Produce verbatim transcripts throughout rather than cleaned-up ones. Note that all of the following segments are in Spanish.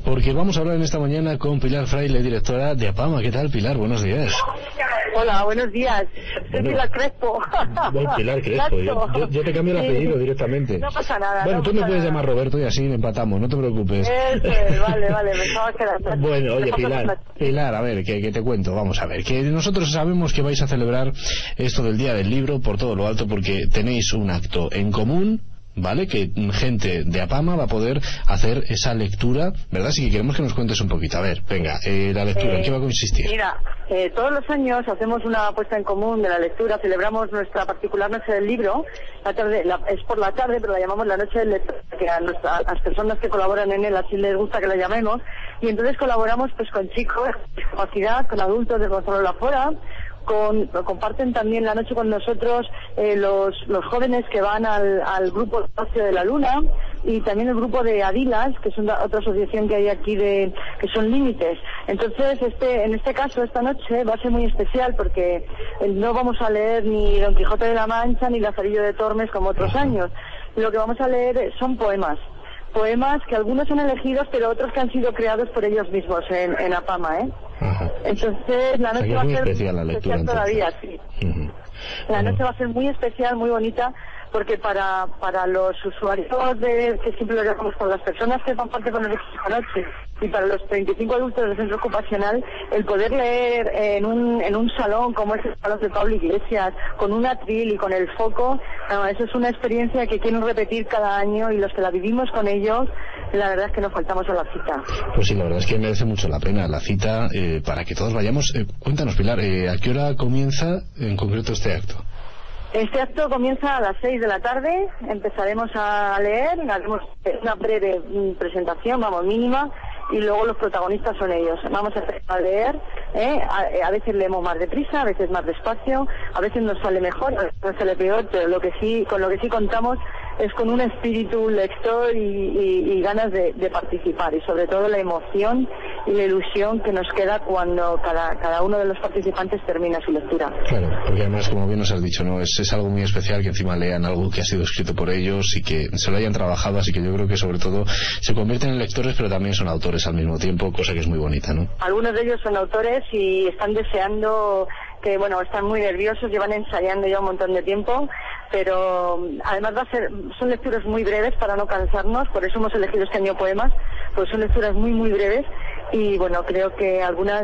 porque vamos a hablar en esta mañana con Pilar Fraile, directora de APAMA. ¿Qué tal, Pilar? Buenos días. Hola, buenos días. Soy Bueno, Pilar Crespo. Voy Pilar Crespo. Yo, yo, yo te cambio el Sí. apellido directamente. No pasa nada. Bueno, no tú pasa me puedes nada. llamar Roberto y así empatamos, no te preocupes. Eso es, vale, vale, me estaba quedando. Bueno, oye, Pilar, Pilar, a ver, que, que te cuento, vamos a ver, que nosotros sabemos que vais a celebrar esto del Día del Libro por todo lo alto porque tenéis un acto en común, ¿vale? Que gente de APAMA va a poder hacer esa lectura, ¿verdad? Así que queremos que nos cuentes un poquito. A ver, venga, eh, la lectura, Eh, ¿en qué va a consistir? Mira, eh, todos los años hacemos una puesta en común de la lectura, celebramos nuestra particular noche del libro, la tarde, la, es por la tarde, pero la llamamos la noche del lector, que a, nuestra, a las personas que colaboran en él así les gusta que la llamemos, y entonces colaboramos pues con chicos de discapacidad, con adultos de Gonzalo Lafora, Con, comparten también la noche con nosotros eh, los, los jóvenes que van al, al grupo Espacio de la Luna y también el grupo de Adilas, que es una, otra asociación que hay aquí de que son límites. Entonces, este, en este caso, esta noche va a ser muy especial porque no vamos a leer ni Don Quijote de la Mancha ni Lazarillo de Tormes como otros años. Lo que vamos a leer son poemas. Poemas que algunos son elegidos, pero otros que han sido creados por ellos mismos en, en APAMA, ¿eh? Ajá. Entonces, la noche O sea, va que es a muy ser especial la lectura, especial todavía, sí. Uh-huh. La Bueno. noche va a ser muy especial, muy bonita, porque para para los usuarios de, que siempre lo llamamos, para las personas que van parte con nosotros esta noche, y para los treinta y cinco adultos del centro ocupacional, el poder leer en un en un salón como es el Salón de Pablo Iglesias, con un atril y con el foco, no, eso es una experiencia que quieren repetir cada año, y los que la vivimos con ellos, la verdad es que no faltamos a la cita. Pues sí, la verdad es que merece mucho la pena la cita eh, para que todos vayamos. Eh, cuéntanos, Pilar, eh, ¿a qué hora comienza en concreto este acto? Este acto comienza a las seis de la tarde, empezaremos a leer, haremos una breve presentación, vamos, mínima, y luego los protagonistas son ellos. Vamos a leer, ¿eh? a, a veces leemos más deprisa, a veces más despacio, a veces nos sale mejor, a veces nos sale peor, pero lo que sí, con lo que sí contamos es con un espíritu lector y, y, y ganas de, de participar, y sobre todo la emoción y la ilusión que nos queda cuando cada, cada uno de los participantes termina su lectura. Claro, porque además, como bien nos has dicho, no es, es algo muy especial que encima lean algo que ha sido escrito por ellos y que se lo hayan trabajado, así que yo creo que sobre todo se convierten en lectores, pero también son autores al mismo tiempo, cosa que es muy bonita, ¿no? Algunos de ellos son autores y están deseando, que bueno, están muy nerviosos, llevan ensayando ya un montón de tiempo, pero además va a ser, son lecturas muy breves para no cansarnos, por eso hemos elegido este año poemas, pues son lecturas muy muy breves, y bueno, creo que algunas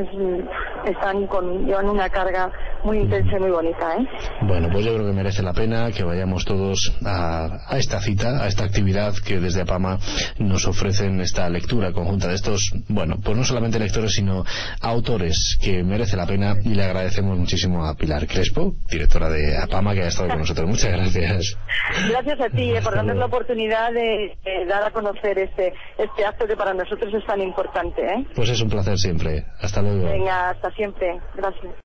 están con, llevan una carga muy intensa y muy bonita, ¿eh? Bueno, pues yo creo que merece la pena que vayamos todos a, a esta cita, a esta actividad que desde APAMA nos ofrecen, esta lectura conjunta de estos, bueno, pues no solamente lectores, sino autores, que merece la pena, y le agradecemos muchísimo a Pilar Crespo, directora de APAMA, que ha estado con nosotros. Muchas gracias. Gracias a ti eh, por darnos la oportunidad de, de dar a conocer este, este acto que para nosotros es tan importante, ¿eh? Pues es un placer siempre. Hasta luego. Venga, hasta siempre. Gracias.